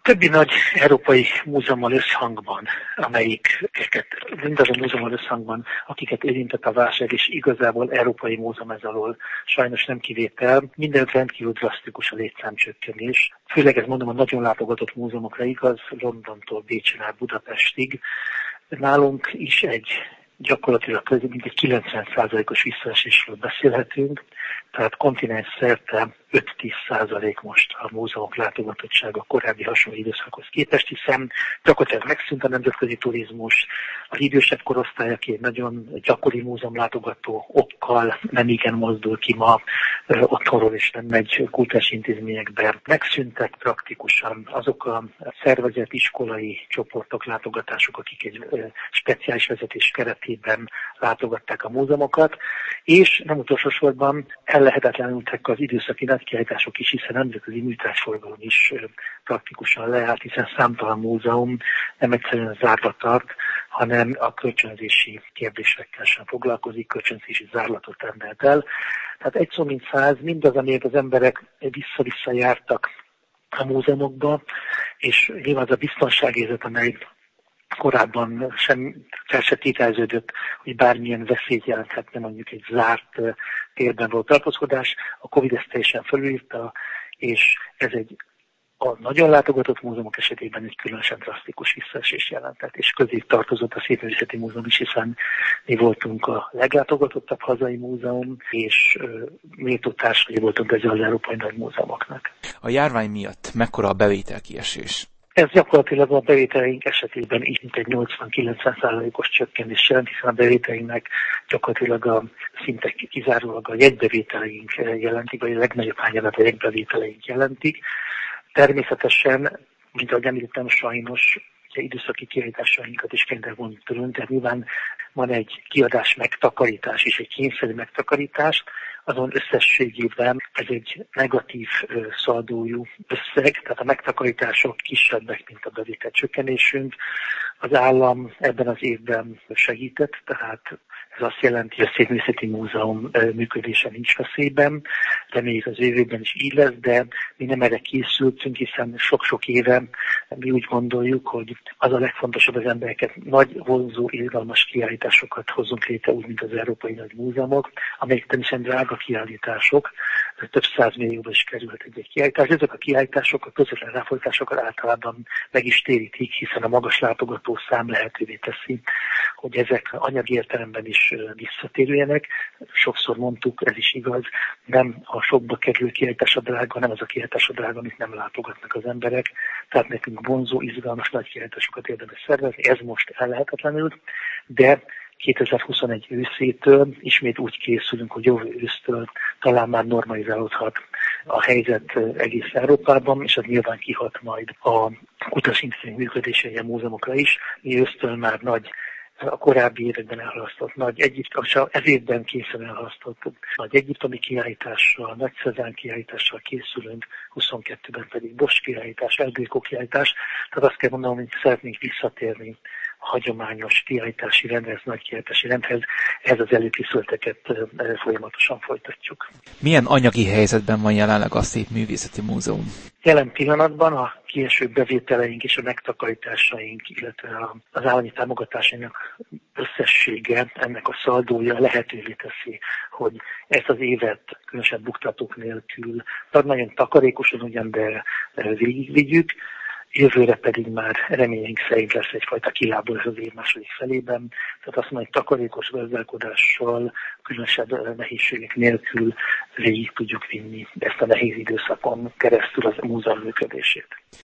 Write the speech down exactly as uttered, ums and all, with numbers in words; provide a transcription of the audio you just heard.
Többi nagy európai múzeummal összhangban, amelyiket mindazon múzeummal összhangban, akiket érintett a válság, és igazából európai múzeum ez alól sajnos nem kivétel, minden rendkívül drasztikus a létszámcsökkenés. Főleg ez mondom a nagyon látogatott múzeumokra igaz, Londontól Bécsen át Budapestig. Nálunk is egy gyakorlatilag közül mintegy kilencven százalékos visszaesésről beszélhetünk, tehát kontinens szerte öt-tíz százalék most a múzeumok látogatottsága a korábbi hasonló időszakhoz képest, hiszen gyakorlatilag megszűnt a nemzetközi turizmus, az idősebb korosztály, aki egy nagyon gyakori múzeumlátogató okkal nem igen mozdul ki ma otthonról, és nem megy kultúrás intézményekbe. Megszűntek praktikusan azok a szervezett iskolai csoportok, látogatások, akik egy speciális vezetés keretében látogatták a múzeumokat, és nem utolsó sorban ellehetetlenültek az időszaki nagykiállítások is, hiszen nemzetközi műtárgyforgalom is praktikusan leállt, hiszen számtalan múzeum nem egyszerűen zárva tart, hanem a kölcsönzési kérdésekkel sem foglalkozik, kölcsönzési zárlatot rendelt el. Tehát egy szó mint száz, mindaz, amiért az emberek vissza-vissza jártak a múzeumokba, és nyilván az a biztonságérzet, amely korábban sem fel se tételeződött, hogy bármilyen veszélyt jelenthetne mondjuk egy zárt térben való tartózkodás. A Covid ezt teljesen felülírta, és ez egy a nagyon látogatott múzeumok esetében egy különösen drasztikus visszaesés jelentett, és közé tartozott a Szépművészeti Múzeum is, hiszen mi voltunk a leglátogatottabb hazai múzeum, és méltó társai voltunk ezzel az európai nagy múzeumoknak. A járvány miatt mekkora a bevételkiesés? Ez gyakorlatilag a bevételeink esetében így egy nyolcvan-kilencven százalékos csökkenés jelent, hiszen a bevételeinknek gyakorlatilag a szinte kizárólag a jegybevételeink jelentik, vagy a legnagyobb hányadat a jegybevételeink jelentik. Természetesen, mint ahogy említettem, sajnos ugye, időszaki kiállításainkat is kénytelenek volna tőlünk, tehát nyilván van egy kiadás megtakarítás és egy kényszerű megtakarítás, azon összességében ez egy negatív szaldójú összeg, tehát a megtakarítások kisebbek, mint a bevétel csökkenésünk. Az állam ebben az évben segített, tehát ez azt jelenti, hogy a Szépművészeti Múzeum működése nincs veszélyben. Reméljük az jövőben is így lesz, de mi nem erre készültünk, hiszen sok-sok éve mi úgy gondoljuk, hogy az a legfontosabb az embereket nagy, vonzó, izgalmas kiállításokat hozzunk létre, úgy, mint az európai nagy múzeumok, amelyek természetesen drága kiállítások, több százmillióba is kerülhet egy kiállítás. Ezek a kiállítások, a közvetlen ráfordításokat általában meg is térítik, hiszen a magas látogató szám lehetővé teszi, hogy ezek anyagi értelemben is visszatérüljenek. Sokszor mondtuk, ez is igaz, nem a sokba kerülő kiállítás a drága, nem az a kiállítás a drága, amit nem látogatnak az emberek. Tehát nekünk vonzó, izgalmas nagy kiállításokat érdemes szervezni, ez most ellehetetlenül, de kétezer-huszonegy őszétől ismét úgy készülünk, hogy jövő ősztől talán már normalizálódhat a helyzet egész Európában, és az nyilván kihat majd a kutatásintézmények működésére, a múzeumokra is. Mi ősztől már nagy, a korábbi években elhalasztott nagy egyiptomi, ez évben készen elhalasztott nagy egyiptomi kiállítással, nagy Cezanne kiállítással készülünk, huszonkettőben pedig Bosch kiállítás, El Greco kiállítás. Tehát azt kell mondanom, hogy szeretnénk visszatérni a hagyományos kiállítási rendhez, nagy kiállítási rendhez, ez az előkészületeket folyamatosan folytatjuk. Milyen anyagi helyzetben van jelenleg a Szépművészeti Múzeum? Jelen pillanatban a kieső bevételeink és a megtakarításaink, illetve az állami támogatásainak összessége, ennek a szaldója lehetővé teszi, hogy ezt az évet különösen buktatók nélkül nagyon takarékosan ugyan, de végigvigyük. Jövőre pedig már reményeink szerint lesz egyfajta kilábalás az év második felében, tehát azt mondom, hogy takarékos gazdálkodással, különösebb nehézségek nélkül végig tudjuk vinni ezt a nehéz időszakon keresztül az múzeum működését.